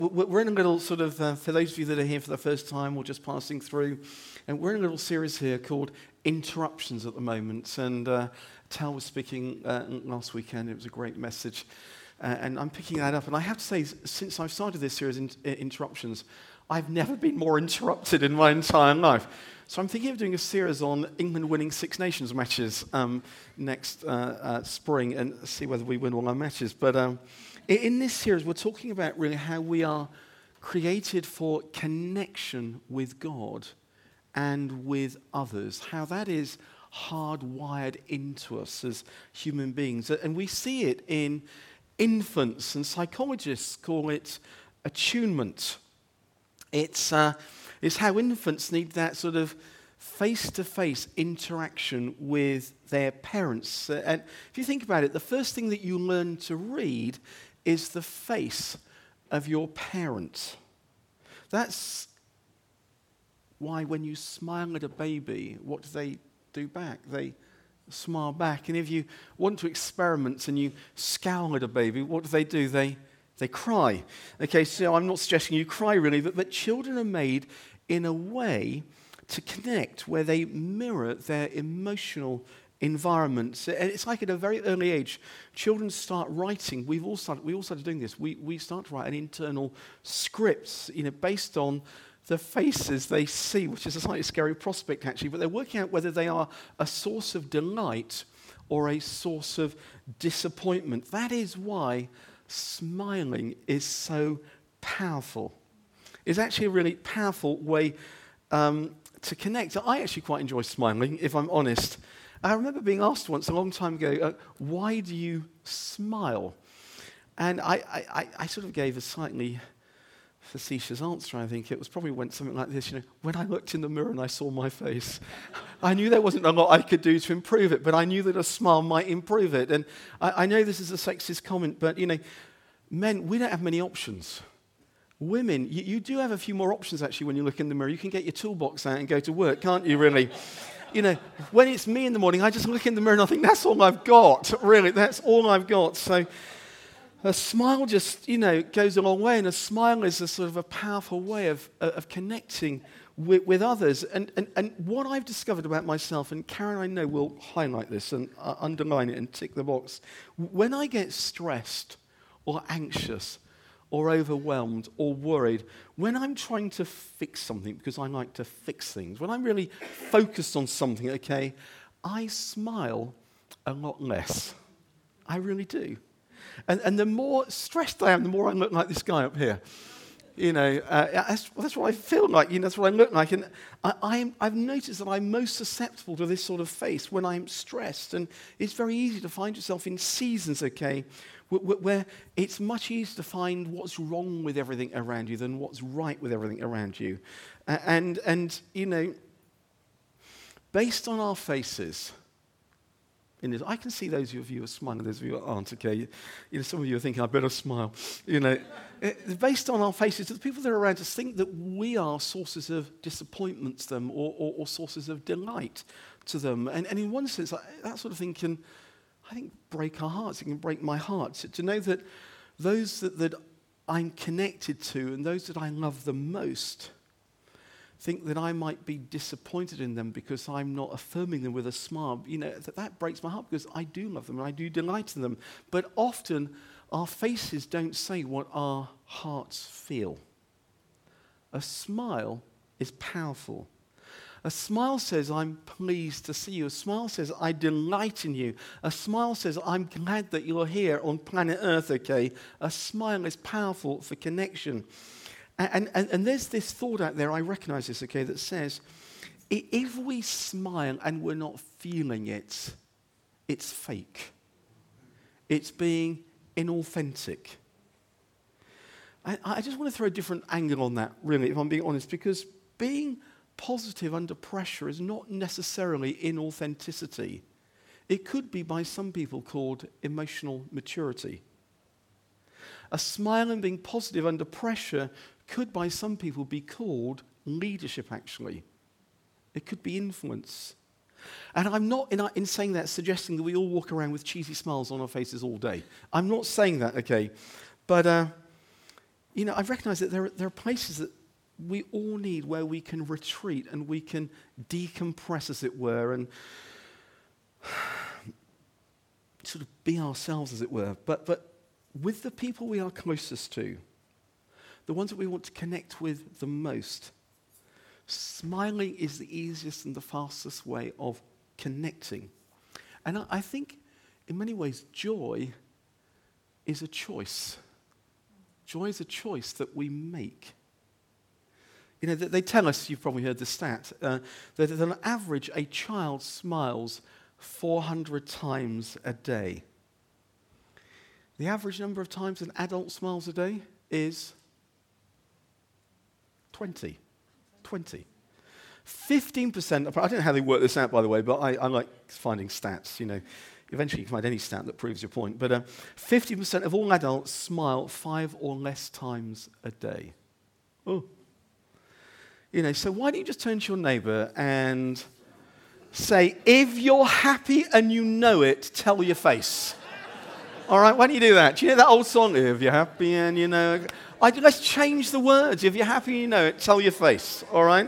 we're in a little sort of, for those of you that are here for the first time or just passing through, and we're in a little series here called Interruptions at the moment. And Tal was speaking last weekend. It was a great message. And I'm picking that up. And I have to say, since I've started this series, Interruptions, I've never been more interrupted in my entire life. So I'm thinking of doing a series on England winning Six Nations matches next spring and see whether we win all our matches. But in this series, we're talking about really how we are created for connection with God and with others, how that is hardwired into us as human beings. And we see it in infants, and psychologists call it attunement. It's how infants need that sort of face-to-face interaction with their parents. And if you think about it, the first thing that you learn to read is the face of your parent. That's why when you smile at a baby, what do they do back? They smile back. And if you want to experiment and you scowl at a baby, what do? They cry. Okay, so I'm not suggesting you cry really, but children are made in a way to connect where they mirror their emotional environment. And it's like at a very early age, children start writing. We all started doing this. We start to write an internal script, based on the faces they see, which is a slightly scary prospect actually, but they're working out whether they are a source of delight or a source of disappointment. That is why smiling is so powerful. It's actually a really powerful way to connect. I actually quite enjoy smiling, if I'm honest. I remember being asked once a long time ago, why do you smile? And I sort of gave a slightly facetious answer, I think. It was probably something like this, when I looked in the mirror and I saw my face, I knew there wasn't a lot I could do to improve it, but I knew that a smile might improve it. And I know this is a sexist comment, but, men, we don't have many options. Women, you do have a few more options, actually, when you look in the mirror. You can get your toolbox out and go to work, can't you, really? When it's me in the morning, I just look in the mirror and I think, that's all I've got, really. That's all I've got. So a smile just, goes a long way, and a smile is a sort of a powerful way of connecting with others. And what I've discovered about myself, and Karen, I know, will highlight this and underline it and tick the box. When I get stressed or anxious or overwhelmed or worried, when I'm trying to fix something, because I like to fix things, when I'm really focused on something, okay, I smile a lot less. I really do. And the more stressed I am, the more I look like this guy up here. That's what I feel like. That's what I look like. And I've noticed that I'm most susceptible to this sort of face when I'm stressed. And it's very easy to find yourself in seasons, okay, where it's much easier to find what's wrong with everything around you than what's right with everything around you. And based on our faces, I can see those of you who are smiling, those of you who aren't, okay? Some of you are thinking, I better smile. Based on our faces, the people that are around us think that we are sources of disappointment to them or sources of delight to them. And in one sense, that sort of thing can, I think, break our hearts. It can break my heart. To know that those that I'm connected to and those that I love the most think that I might be disappointed in them because I'm not affirming them with a smile, that breaks my heart because I do love them and I do delight in them. But often our faces don't say what our hearts feel. A smile is powerful. A smile says, I'm pleased to see you. A smile says, I delight in you. A smile says, I'm glad that you're here on planet Earth, okay? A smile is powerful for connection. And there's this thought out there, I recognize this, okay, that says, if we smile and we're not feeling it, it's fake. It's being inauthentic. I just want to throw a different angle on that, really, if I'm being honest, because being positive under pressure is not necessarily inauthenticity. It could be by some people called emotional maturity. A smile and being positive under pressure could by some people be called leadership, actually. It could be influence. And I'm not, in saying that, suggesting that we all walk around with cheesy smiles on our faces all day. I'm not saying that, okay? But I recognize that there are places that we all need where we can retreat and we can decompress, as it were, and sort of be ourselves, as it were. But with the people we are closest to, the ones that we want to connect with the most, smiling is the easiest and the fastest way of connecting. And I think, in many ways, joy is a choice. Joy is a choice that we make. They tell us, you've probably heard the stat, that on average, a child smiles 400 times a day. The average number of times an adult smiles a day is 20. 20. 15%, I don't know how they work this out, by the way, but I like finding stats, Eventually you can find any stat that proves your point. But 50% of all adults smile 5 or less times a day. Oh. So why don't you just turn to your neighbor and say, if you're happy and you know it, tell your face. All right, why don't you do that? Do you know that old song, if you're happy and you know it? Let's change the words. If you're happy and you know it, tell your face. All right?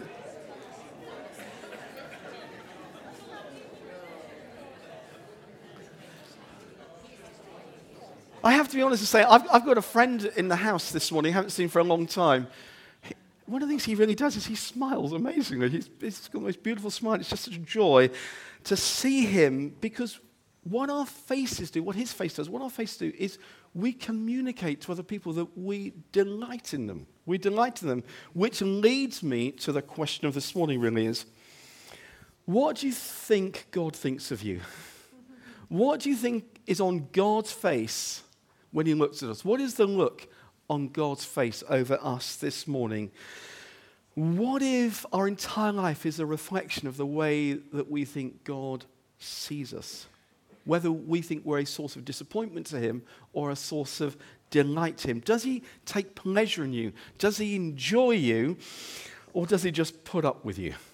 I have to be honest and say, I've got a friend in the house this morning I haven't seen for a long time. One of the things he really does is he smiles amazingly. He's got the most beautiful smile. It's just such a joy to see him, because what our faces do, what his face does, what our faces do is we communicate to other people that we delight in them. We delight in them, which leads me to the question of this morning really is, what do you think God thinks of you? What do you think is on God's face when he looks at us? What is the look on God's face over us this morning? What if our entire life is a reflection of the way that we think God sees us? Whether we think we're a source of disappointment to him or a source of delight to him. Does he take pleasure in you? Does he enjoy you? Or does he just put up with you?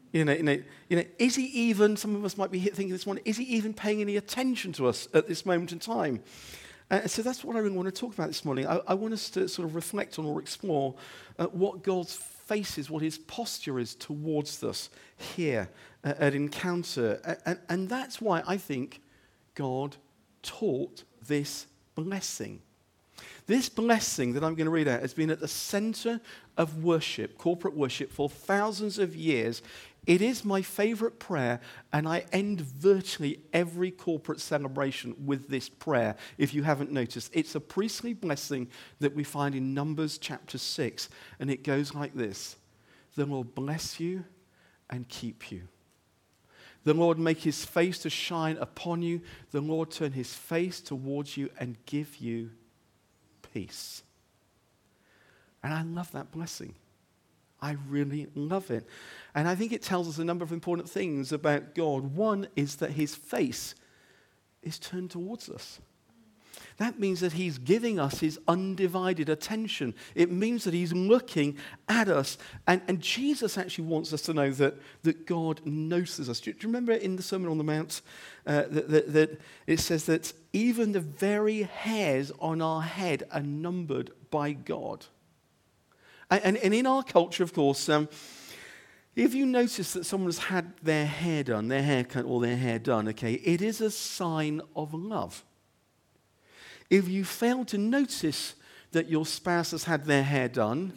Is he even, some of us might be thinking this morning, is he even paying any attention to us at this moment in time? So that's what I really want to talk about this morning. I want us to sort of reflect on or explore what God's face is, what his posture is towards us here at Encounter. And that's why I think God taught this blessing. This blessing that I'm going to read out has been at the center of worship, corporate worship, for thousands of years. It is my favorite prayer, and I end virtually every corporate celebration with this prayer, if you haven't noticed. It's a priestly blessing that we find in Numbers chapter 6, and it goes like this. The Lord bless you and keep you. The Lord make his face to shine upon you. The Lord turn his face towards you and give you peace. And I love that blessing. I really love it. And I think it tells us a number of important things about God. One is that his face is turned towards us. That means that he's giving us his undivided attention. It means that he's looking at us. And Jesus actually wants us to know that God notices us. Do you remember in the Sermon on the Mount that it says that even the very hairs on our head are numbered by God? And in our culture, of course, if you notice that someone's had their hair done, their haircut or their hair done, okay, it is a sign of love. If you fail to notice that your spouse has had their hair done,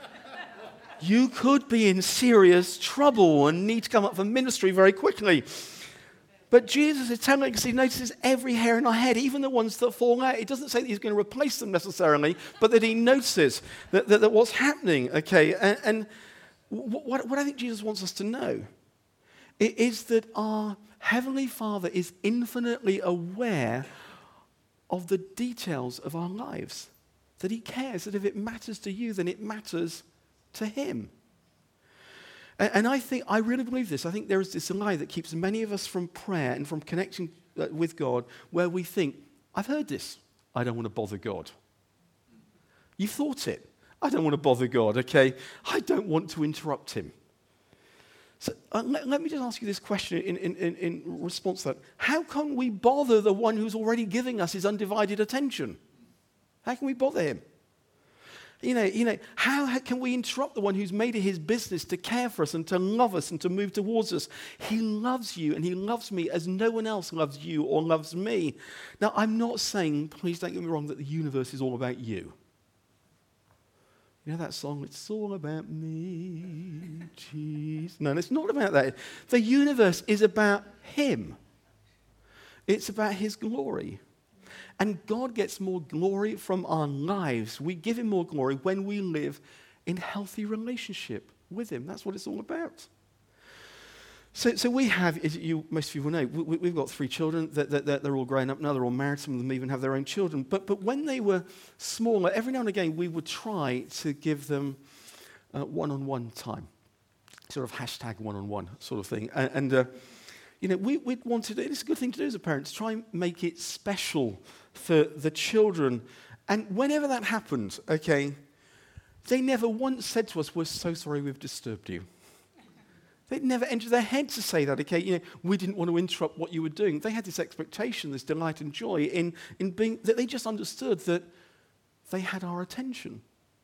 you could be in serious trouble and need to come up for ministry very quickly. But Jesus is telling us he notices every hair in our head, even the ones that fall out. It doesn't say that he's going to replace them necessarily, but that he notices that what's happening, okay? And what I think Jesus wants us to know is that our Heavenly Father is infinitely aware of the details of our lives. That he cares, that if it matters to you, then it matters to him. And I really believe this. I think there is this lie that keeps many of us from prayer and from connecting with God, where we think, I've heard this. I don't want to bother God. You've thought it. I don't want to bother God, okay? I don't want to interrupt him. So let me just ask you this question in response to that. How can we bother the one who's already giving us his undivided attention? How can we bother him? How can we interrupt the one who's made it his business to care for us and to love us and to move towards us? He loves you and he loves me as no one else loves you or loves me. Now, I'm not saying, please don't get me wrong, that the universe is all about you. You know that song, it's all about me, Jesus. No, it's not about that. The universe is about him. It's about his glory. And God gets more glory from our lives. We give him more glory when we live in healthy relationship with him. That's what it's all about. So we have, as most of you will know, we've got 3 children. They're all grown up now. They're all married. Some of them even have their own children. But when they were smaller, every now and again, we would try to give them one-on-one time. Sort of hashtag one-on-one sort of thing. We'd wanted, it's a good thing to do as a parent, to try and make it special for the children. And whenever that happened, they never once said to us, we're so sorry we've disturbed you. They'd never entered their head to say that, we didn't want to interrupt what you were doing. They had this expectation, this delight and joy in being, that they just understood that they had our attention.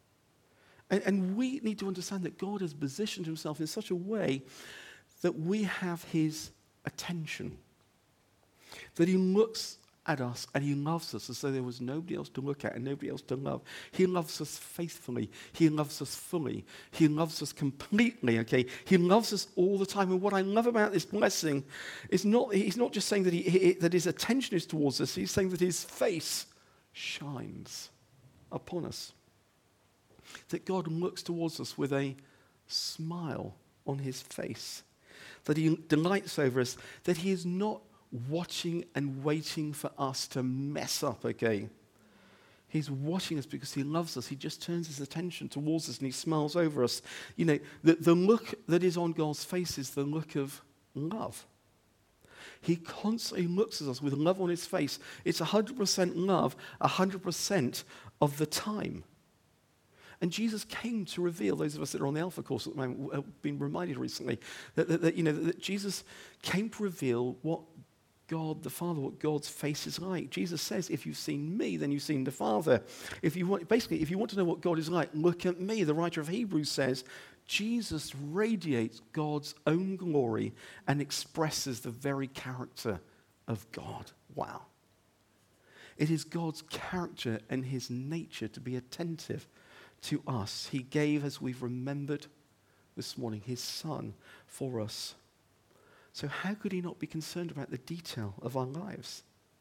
And we need to understand that God has positioned himself in such a way that we have his attention. That he looks at us and he loves us as though there was nobody else to look at and nobody else to love. He loves us faithfully. He loves us fully. He loves us completely, He loves us all the time. And what I love about this blessing is he's not just saying that, that his attention is towards us. He's saying that his face shines upon us. That God looks towards us with a smile on his face. That he delights over us. That he is not watching and waiting for us to mess up, He's watching us because he loves us. He just turns his attention towards us and he smiles over us. The look that is on God's face is the look of love. He constantly looks at us with love on his face. It's 100% love, 100% of the time. And Jesus came to reveal, those of us that are on the Alpha course at the moment have been reminded recently, that Jesus came to reveal what God the Father, what God's face is like. Jesus says, if you've seen me, then you've seen the Father. If you want to know what God is like, look at me. The writer of Hebrews says, Jesus radiates God's own glory and expresses the very character of God. Wow. It is God's character and his nature to be attentive to us. He gave, as we've remembered this morning, his Son for us. So how could he not be concerned about the detail of our lives?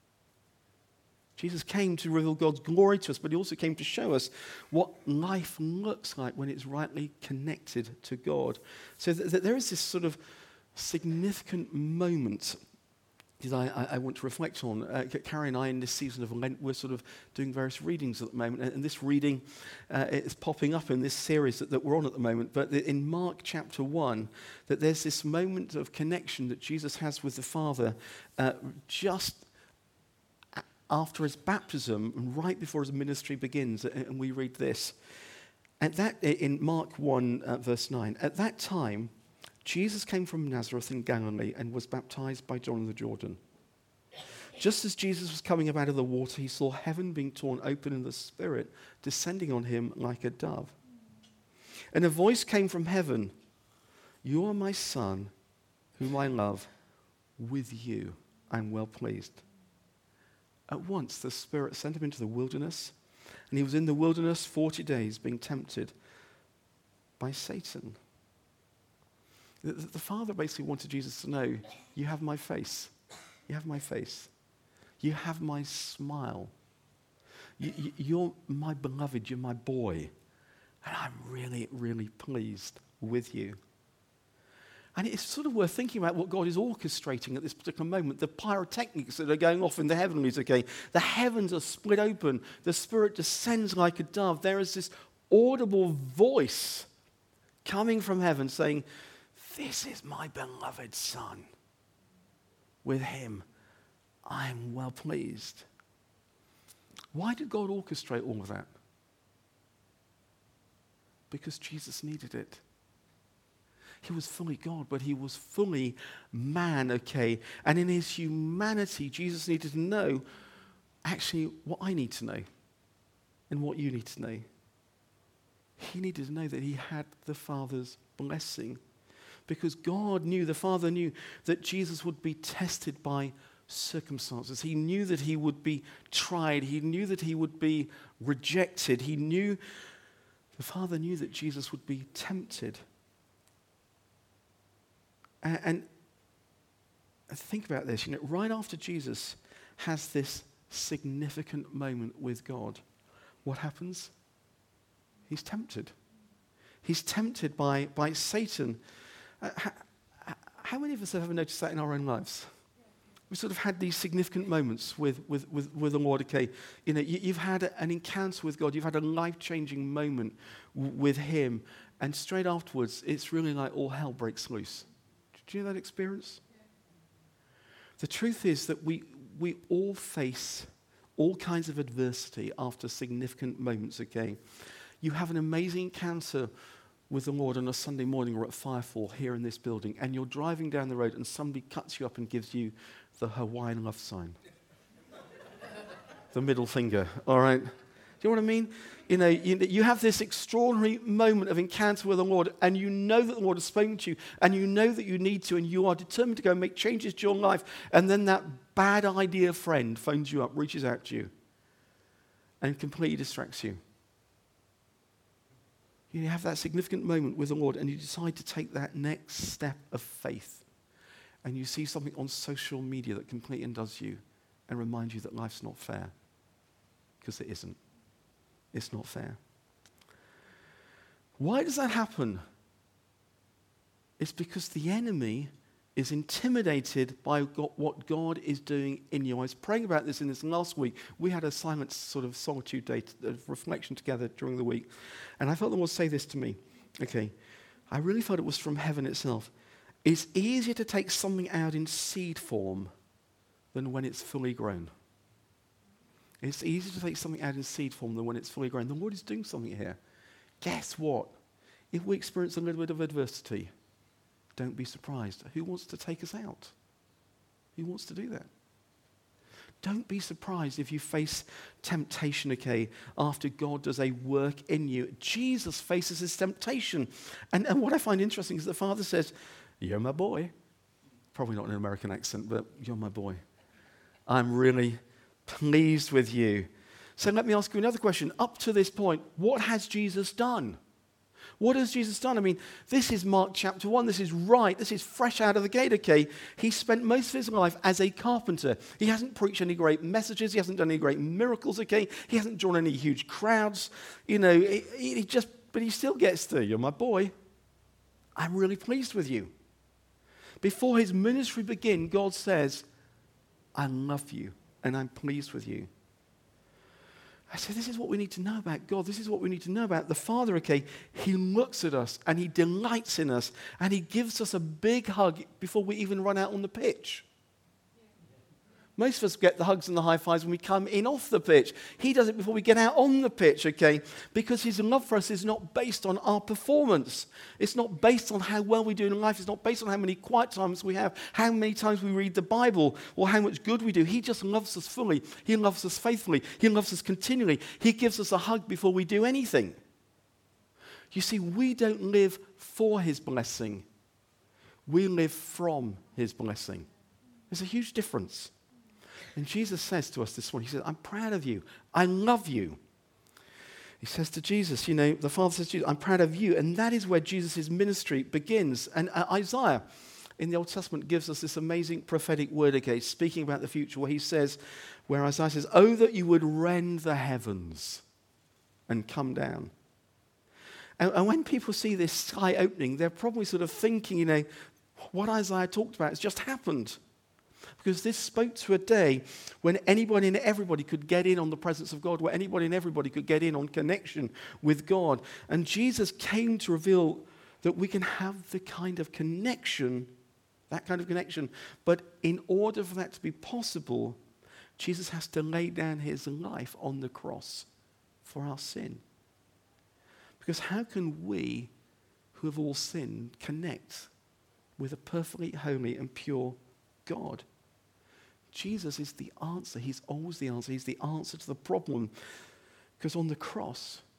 Jesus came to reveal God's glory to us, but he also came to show us what life looks like when it's rightly connected to God. So there is this sort of significant moment that I want to reflect on. Carrie and I, in this season of Lent, we're sort of doing various readings at the moment, and this reading is popping up in this series that we're on at the moment. But in Mark chapter 1, that there's this moment of connection that Jesus has with the Father just after his baptism and right before his ministry begins. And we read this. In Mark 1, verse 9, at that time, Jesus came from Nazareth in Galilee and was baptized by John in the Jordan. Just as Jesus was coming up out of the water, he saw heaven being torn open and the Spirit descending on him like a dove. And a voice came from heaven, "You are my Son, whom I love. With you I'm well pleased." At once the Spirit sent him into the wilderness, and he was in the wilderness 40 days being tempted by Satan. The Father basically wanted Jesus to know, you have my face. You have my face. You have my smile. You're my beloved. You're my boy. And I'm really, really pleased with you. And it's sort of worth thinking about what God is orchestrating at this particular moment. The pyrotechnics that are going off in the heavenlies, The heavens are split open. The Spirit descends like a dove. There is this audible voice coming from heaven saying, "This is my beloved Son. With him, I am well pleased." Why did God orchestrate all of that? Because Jesus needed it. He was fully God, but he was fully man, And in his humanity, Jesus needed to know actually what I need to know and what you need to know. He needed to know that he had the Father's blessing. Because God knew, the Father knew, that Jesus would be tested by circumstances. He knew that he would be tried. He knew that he would be rejected. The Father knew that Jesus would be tempted. And think about this, right after Jesus has this significant moment with God, what happens? He's tempted. He's tempted by Satan. How many of us have ever noticed that in our own lives? We've sort of had these significant moments with the Lord. Okay, you've had an encounter with God. You've had a life-changing moment with Him. And straight afterwards, it's really like all hell breaks loose. Do you know that experience? Yeah. The truth is that we all face all kinds of adversity after significant moments, okay? You have an amazing encounter with the Lord on a Sunday morning or at Firefall here in this building, and you're driving down the road and somebody cuts you up and gives you the Hawaiian love sign. The middle finger, all right? Do you know what I mean? You have this extraordinary moment of encounter with the Lord, and you know that the Lord has spoken to you, and you know that you need to, and you are determined to go and make changes to your life, and then that bad idea friend phones you up, reaches out to you, and completely distracts you. You have that significant moment with the Lord, and you decide to take that next step of faith, and you see something on social media that completely undoes you and reminds you that life's not fair, because it isn't. It's not fair. Why does that happen? It's because the enemy is intimidated by what God is doing in you. I was praying about this in this last week. We had a silent sort of solitude day of reflection together during the week. And I felt the Lord say this to me. Okay, I really felt it was from heaven itself. It's easier to take something out in seed form than when it's fully grown. It's easier to take something out in seed form than when it's fully grown. The Lord is doing something here. Guess what? If we experience a little bit of adversity, don't be surprised. Who wants to take us out? Who wants to do that? Don't be surprised if you face temptation, okay, after God does a work in you. Jesus faces his temptation. And what I find interesting is the Father says, "You're my boy." Probably not in an American accent, but "You're my boy. I'm really pleased with you." So let me ask you another question. Up to this point, what has Jesus done? What has Jesus done? I mean, this is Mark chapter 1. This is right. This is fresh out of the gate, okay? He spent most of his life as a carpenter. He hasn't preached any great messages. He hasn't done any great miracles, okay? He hasn't drawn any huge crowds. But he still gets to, "You're my boy. I'm really pleased with you." Before his ministry began, God says, "I love you and I'm pleased with you." I said, this is what we need to know about God. This is what we need to know about the Father, okay? He looks at us and he delights in us and he gives us a big hug before we even run out on the pitch. Most of us get the hugs and the high fives when we come in off the pitch. He does it before we get out on the pitch, okay? Because his love for us is not based on our performance. It's not based on how well we do in life. It's not based on how many quiet times we have, how many times we read the Bible, or how much good we do. He just loves us fully. He loves us faithfully. He loves us continually. He gives us a hug before we do anything. You see, we don't live for his blessing. We live from his blessing. There's a huge difference. And Jesus says to us this morning, he says, "I'm proud of you. I love you." He says to Jesus, the Father says to Jesus, "I'm proud of you." And that is where Jesus' ministry begins. And Isaiah in the Old Testament gives us this amazing prophetic word, okay, speaking about the future, where Isaiah says, "Oh, that you would rend the heavens and come down." And when people see this sky opening, they're probably sort of thinking, what Isaiah talked about has just happened. Because this spoke to a day when anybody and everybody could get in on the presence of God, where anybody and everybody could get in on connection with God. And Jesus came to reveal that we can have that kind of connection. But in order for that to be possible, Jesus has to lay down his life on the cross for our sin. Because how can we, who have all sinned, connect with a perfectly holy and pure God? Jesus is the answer. He's always the answer. He's the answer to the problem. Because on the cross,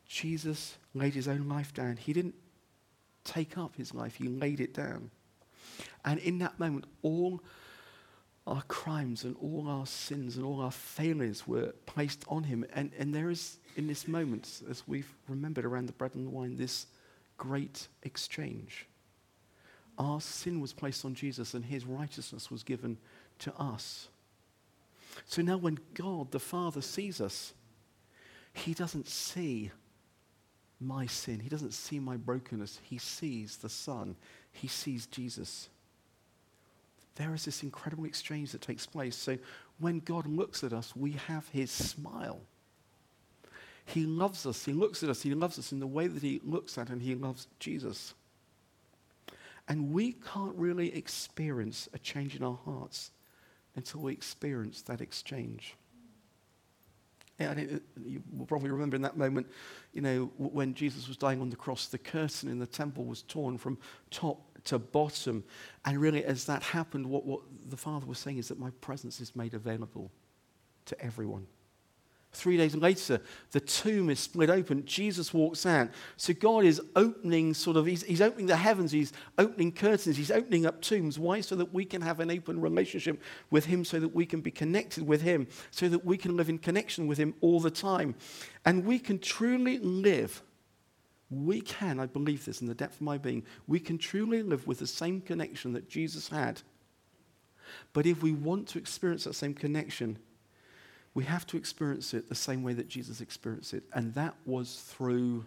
Jesus laid his own life down. He didn't take up his life, he laid it down. And in that moment, all our crimes and all our sins and all our failures were placed on him. And there is, in this moment, as we've remembered around the bread and the wine, this great exchange. Our sin was placed on Jesus and his righteousness was given to us. So now when God the Father sees us, he doesn't see my sin. He doesn't see my brokenness. He sees the Son. He sees Jesus. There is this incredible exchange that takes place. So when God looks at us, we have his smile. He loves us. He looks at us. He loves us in the way that he looks at and he loves Jesus. And we can't really experience a change in our hearts until we experience that exchange. Yeah, you will probably remember in that moment, when Jesus was dying on the cross, the curtain in the temple was torn from top to bottom. And really, as that happened, what the Father was saying is that my presence is made available to everyone. 3 days later, the tomb is split open. Jesus walks out. So God is opening he's opening the heavens, he's opening curtains, he's opening up tombs. Why? So that we can have an open relationship with him, so that we can be connected with him, so that we can live in connection with him all the time. And we can truly live, I believe this in the depth of my being, we can truly live with the same connection that Jesus had. But if we want to experience that same connection, we have to experience it the same way that Jesus experienced it, and that was through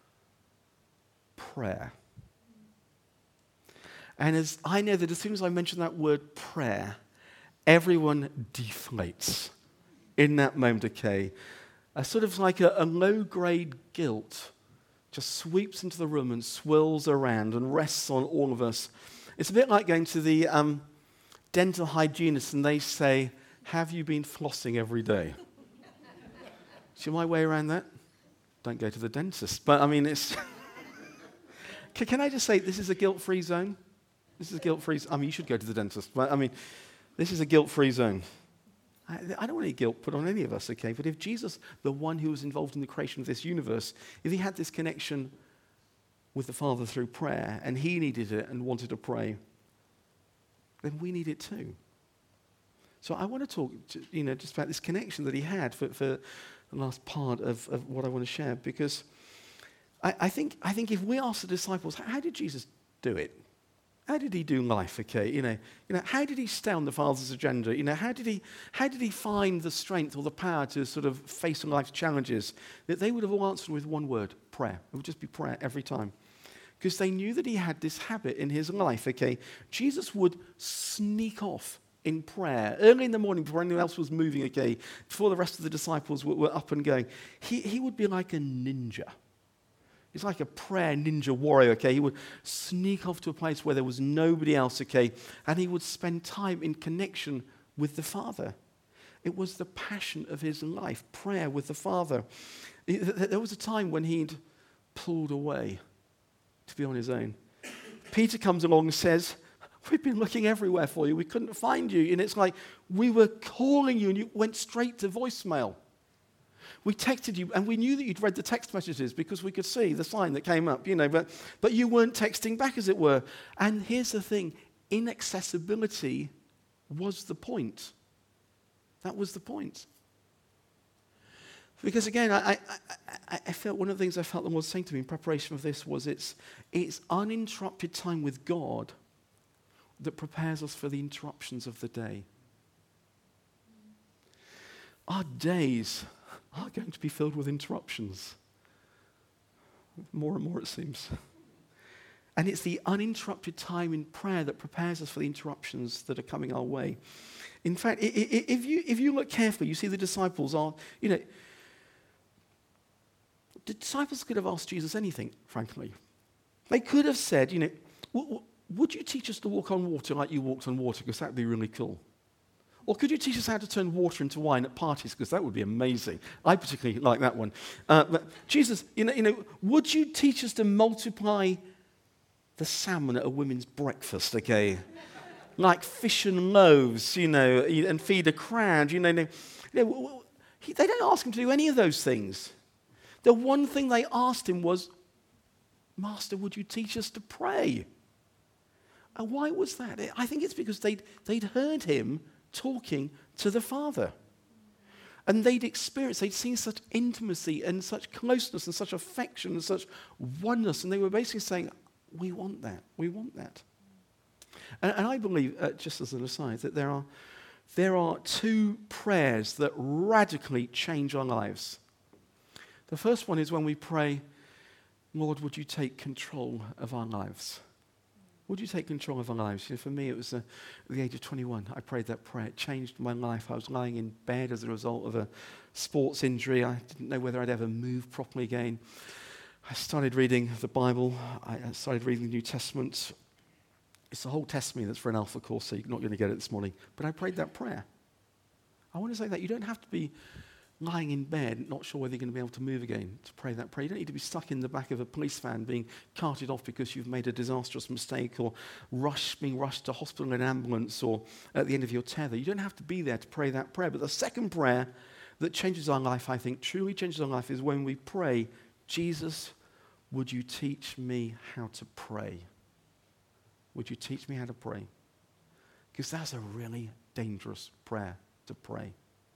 prayer. And as I know that as soon as I mention that word prayer, everyone deflates in that moment, okay? A sort of like a low-grade guilt just sweeps into the room and swirls around and rests on all of us. It's a bit like going to the dental hygienist and they say, have you been flossing every day? See my way around that? Don't go to the dentist. But I mean, it's... Can I just say, this is a guilt-free zone? This is a guilt-free... you should go to the dentist. But this is a guilt-free zone. I don't want any guilt put on any of us, okay? But if Jesus, the one who was involved in the creation of this universe, if he had this connection with the Father through prayer, and he needed it and wanted to pray, then we need it too. So I want to talk, just about this connection that he had for the last part of what I want to share, because I think if we ask the disciples, how did Jesus do it? How did he do life? Okay, how did he stay on the Father's agenda? How did he find the strength or the power to sort of face life's challenges? That they would have all answered with one word: prayer. It would just be prayer every time. Because they knew that he had this habit in his life, okay? Jesus would sneak off in prayer early in the morning before anyone else was moving, okay? Before the rest of the disciples were up and going. He would be like a ninja. He's like a prayer ninja warrior, okay? He would sneak off to a place where there was nobody else, okay? And he would spend time in connection with the Father. It was the passion of his life, prayer with the Father. There was a time when he'd pulled away to be on his own. Peter comes along and says, we've been looking everywhere for you. We couldn't find you. And it's like, we were calling you and you went straight to voicemail. We texted you and we knew that you'd read the text messages because we could see the sign that came up, but you weren't texting back, as it were. And here's the thing, inaccessibility was the point. That was the point. Because again, I felt one of the things I felt the Lord was saying to me in preparation for this was it's uninterrupted time with God that prepares us for the interruptions of the day. Our days are going to be filled with interruptions. More and more, it seems. And it's the uninterrupted time in prayer that prepares us for the interruptions that are coming our way. In fact, if you look carefully, you see the disciples are, the disciples could have asked Jesus anything, frankly. They could have said, would you teach us to walk on water like you walked on water? Because that would be really cool. Or could you teach us how to turn water into wine at parties? Because that would be amazing. I particularly like that one. But Jesus, would you teach us to multiply the salmon at a women's breakfast, okay? Like fish and loaves, and feed a crowd, They don't ask him to do any of those things. The one thing they asked him was, Master, would you teach us to pray? And why was that? I think it's because they'd heard him talking to the Father. And they'd seen such intimacy and such closeness and such affection and such oneness. And they were basically saying, we want that. We want that. And I believe, just as an aside, that there are two prayers that radically change our lives. The first one is when we pray, Lord, would you take control of our lives? Would you take control of our lives? For me, it was at the age of 21. I prayed that prayer. It changed my life. I was lying in bed as a result of a sports injury. I didn't know whether I'd ever move properly again. I started reading the Bible. I started reading the New Testament. It's the whole testimony that's for an alpha course, so you're not going to get it this morning. But I prayed that prayer. I want to say that you don't have to be lying in bed, not sure whether you're going to be able to move again, to pray that prayer. You don't need to be stuck in the back of a police van being carted off because you've made a disastrous mistake, or being rushed to hospital in an ambulance, or at the end of your tether. You don't have to be there to pray that prayer. But the second prayer that changes our life, I think, truly changes our life, is when we pray, Jesus, would you teach me how to pray? Would you teach me how to pray? Because that's a really dangerous prayer to pray.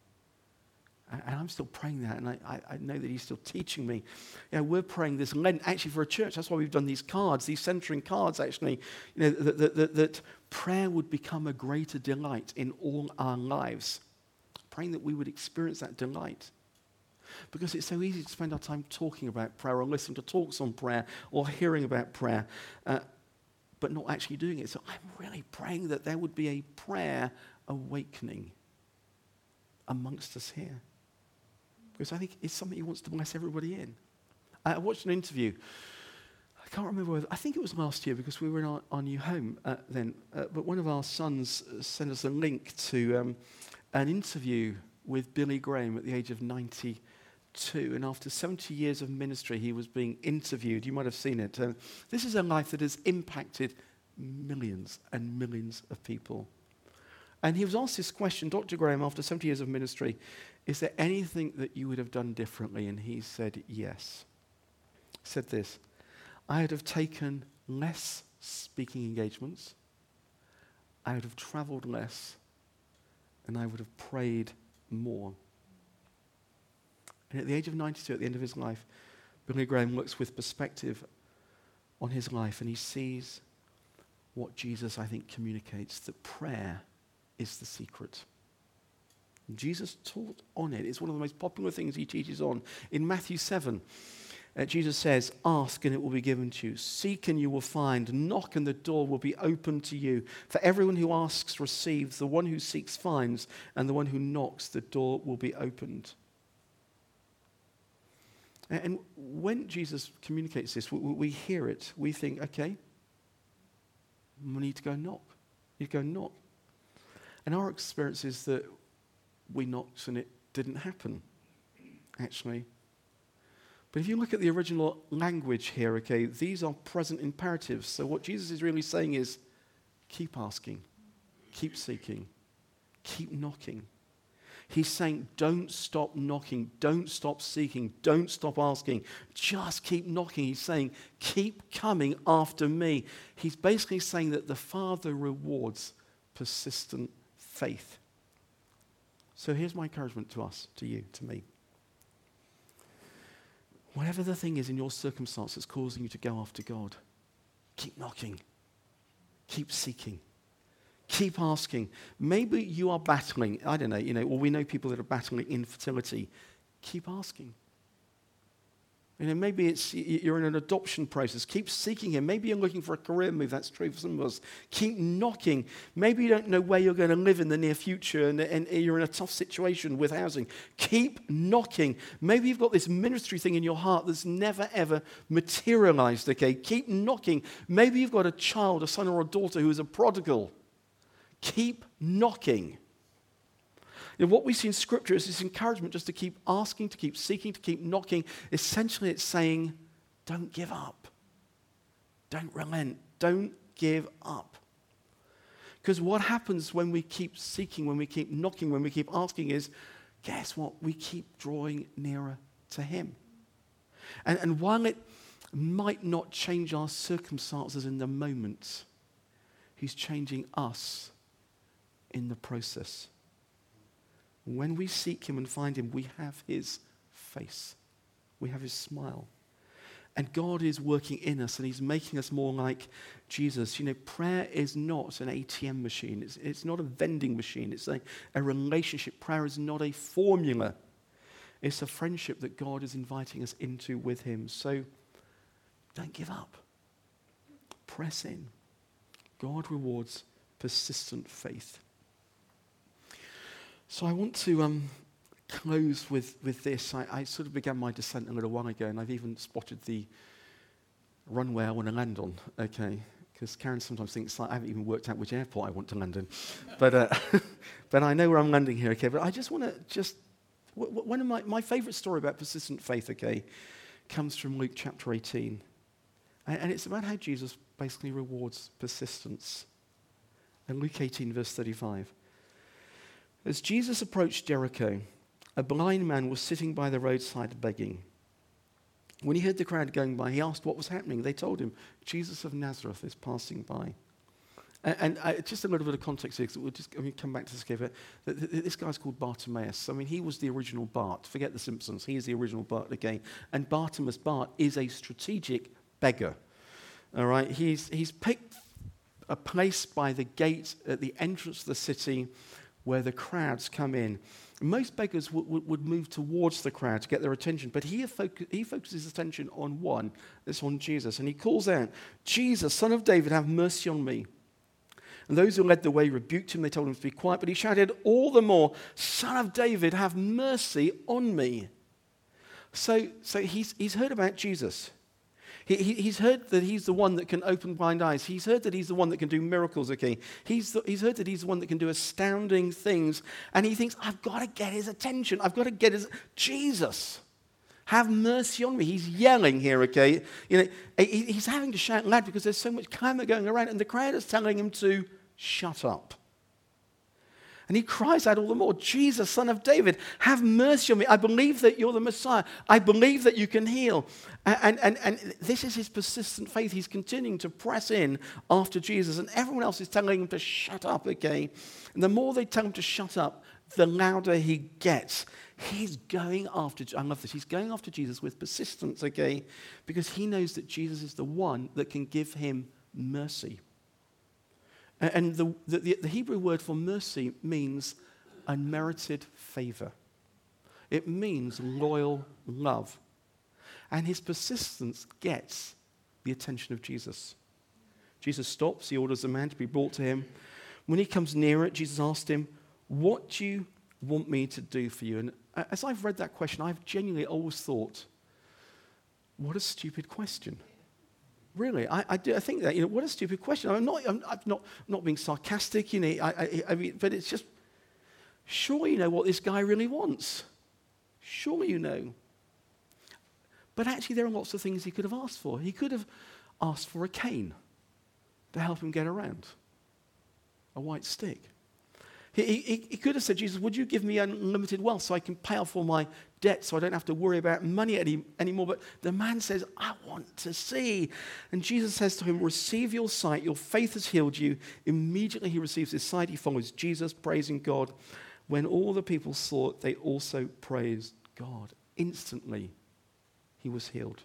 And I'm still praying that, and I know that he's still teaching me. We're praying this Lent, actually, for a church. That's why we've done these cards, these centering cards, actually, that prayer would become a greater delight in all our lives. Praying that we would experience that delight. Because it's so easy to spend our time talking about prayer, or listening to talks on prayer, or hearing about prayer, but not actually doing it. So I'm really praying that there would be a prayer awakening amongst us here. Because I think it's something he wants to bless everybody in. I watched an interview. I can't remember whether, I think it was last year, because we were in our new home then. But one of our sons sent us a link to an interview with Billy Graham at the age of 92. And after 70 years of ministry, he was being interviewed. You might have seen it. This is a life that has impacted millions and millions of people. And he was asked this question, Dr. Graham, after 70 years of ministry, is there anything that you would have done differently? And he said, yes. He said this, I would have taken less speaking engagements, I would have traveled less, and I would have prayed more. And at the age of 92, at the end of his life, Billy Graham looks with perspective on his life, and he sees what Jesus, I think, communicates, that prayer is the secret. Jesus taught on it. It's one of the most popular things he teaches on. In Matthew 7, Jesus says, ask and it will be given to you. Seek and you will find. Knock and the door will be opened to you. For everyone who asks receives. The one who seeks finds. And the one who knocks, the door will be opened. And when Jesus communicates this, we hear it. We think, okay, we need to go knock. You go knock. And our experience is that we knocked and it didn't happen, actually. But if you look at the original language here, okay, these are present imperatives. So what Jesus is really saying is, keep asking, keep seeking, keep knocking. He's saying, don't stop knocking, don't stop seeking, don't stop asking, just keep knocking. He's saying, keep coming after me. He's basically saying that the Father rewards persistent faith. So here's my encouragement to us, to you, to me. Whatever the thing is in your circumstance that's causing you to go after God, keep knocking, keep seeking, keep asking. Maybe you are battling, I don't know, or we know people that are battling infertility. Keep asking. Maybe you're in an adoption process. Keep seeking him. Maybe you're looking for a career move. That's true for some of us. Keep knocking. Maybe you don't know where you're going to live in the near future and you're in a tough situation with housing. Keep knocking. Maybe you've got this ministry thing in your heart that's never, ever materialized, okay? Keep knocking. Maybe you've got a child, a son or a daughter who is a prodigal. Keep knocking. What we see in Scripture is this encouragement just to keep asking, to keep seeking, to keep knocking. Essentially, it's saying, don't give up. Don't relent. Don't give up. Because what happens when we keep seeking, when we keep knocking, when we keep asking is, guess what? We keep drawing nearer to him. And while it might not change our circumstances in the moment, he's changing us in the process. When we seek him and find him, we have his face. We have his smile. And God is working in us, and he's making us more like Jesus. You know, prayer is not an ATM machine. It's not a vending machine. It's a relationship. Prayer is not a formula. It's a friendship that God is inviting us into with him. So don't give up. Press in. God rewards persistent faith. So I want to close with this. I sort of began my descent a little while ago, and I've even spotted the runway I want to land on, okay? Because Karen sometimes thinks I haven't even worked out which airport I want to land in. But but I know where I'm landing here, okay? But I just want to one of my favorite story about persistent faith, okay, comes from Luke chapter 18. And it's about how Jesus basically rewards persistence. In Luke 18, verse 35. As Jesus approached Jericho, a blind man was sitting by the roadside begging. When he heard the crowd going by, he asked what was happening. They told him, Jesus of Nazareth is passing by. And just a little bit of context here, because we'll just come back to this again. This guy's called Bartimaeus. I mean, he was the original Bart. Forget the Simpsons. He is the original Bart again. And Bartimaeus Bart is a strategic beggar. All right? He's picked a place by the gate at the entrance of the city where the crowds come in. Most beggars would move towards the crowd to get their attention, but he focuses his attention on one, this on Jesus, and he calls out, Jesus, Son of David, have mercy on me. And those who led the way rebuked him, they told him to be quiet, but he shouted all the more, Son of David, have mercy on me. So he's heard about Jesus. He's heard that he's the one that can open blind eyes. He's heard that he's the one that can do miracles, okay? He's heard that he's the one that can do astounding things. And he thinks, I've got to get his attention. I've got to get his... Jesus, have mercy on me. He's yelling here, okay? You know, he's having to shout loud because there's so much clamor going around. And the crowd is telling him to shut up. And he cries out all the more, Jesus, Son of David, have mercy on me. I believe that you're the Messiah. I believe that you can heal. And this is his persistent faith. He's continuing to press in after Jesus. And everyone else is telling him to shut up, okay? And the more they tell him to shut up, the louder he gets. He's going after, I love this, he's going after Jesus with persistence, okay? Because he knows that Jesus is the one that can give him mercy. And the Hebrew word for mercy means unmerited favor. It means loyal love. And his persistence gets the attention of Jesus. Jesus stops. He orders a man to be brought to him. When he comes near it, Jesus asked him, what do you want me to do for you? And as I've read that question, I've genuinely always thought, what a stupid question. Really, I think that, what a stupid question. I'm not being sarcastic, I mean, but it's just, sure you know what this guy really wants. Sure you know. But actually there are lots of things he could have asked for. He could have asked for a cane to help him get around, a white stick. He could have said, Jesus, would you give me unlimited wealth so I can pay off all my debt so I don't have to worry about money anymore? But the man says, I want to see. And Jesus says to him, receive your sight. Your faith has healed you. Immediately he receives his sight. He follows Jesus, praising God. When all the people saw it, they also praised God. Instantly, he was healed.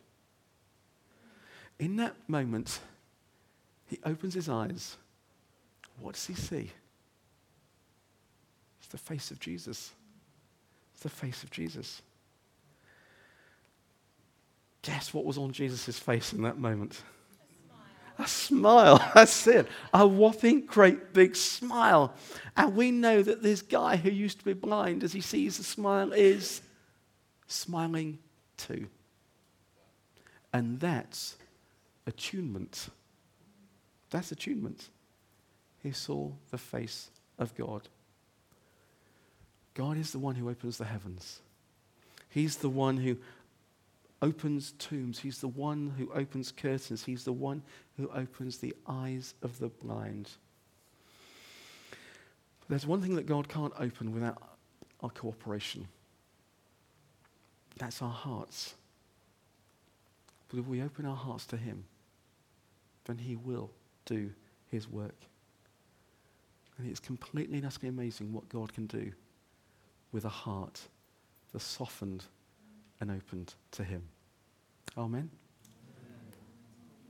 In that moment, he opens his eyes. What does he see? The face of Jesus. It's the face of Jesus. Guess what was on Jesus' face in that moment? A smile. That's it. A whopping great big smile. And we know that this guy who used to be blind, as he sees the smile, is smiling too. And that's attunement. That's attunement. He saw the face of God. God is the one who opens the heavens. He's the one who opens tombs. He's the one who opens curtains. He's the one who opens the eyes of the blind. But there's one thing that God can't open without our cooperation. That's our hearts. But if we open our hearts to him, then he will do his work. And it's completely and utterly amazing what God can do with a heart that's softened and opened to him. Amen.